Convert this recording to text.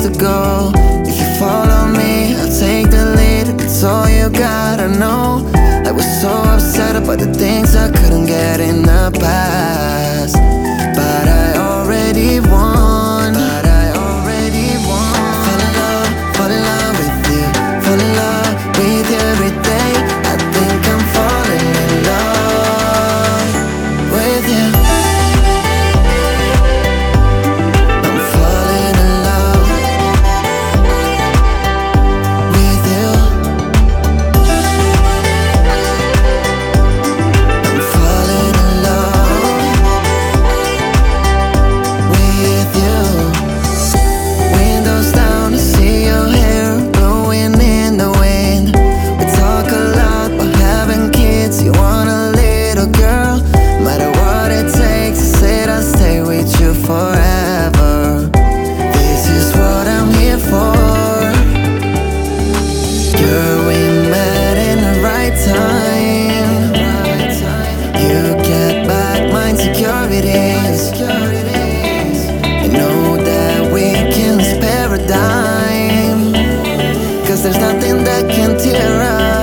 to go. If you follow me, I'll take the lead. That's all you gotta know. I was so upset about the things I couldn't get in the past, but I already won. Fall in love with you. Fall in love with you every day. I think I'm falling in love with you. I'm falling in love with you. I'm falling in love with you. Windows down to see your hair blowing in the wind. We talk a lot about having kids. You want a little girl. No matter what it takes, I said I'll stay with you forever. This is what I'm here for. Girl, we met in the right time. You get back my insecurities. You know that we can spare a dime, 'cause there's nothing that can tear us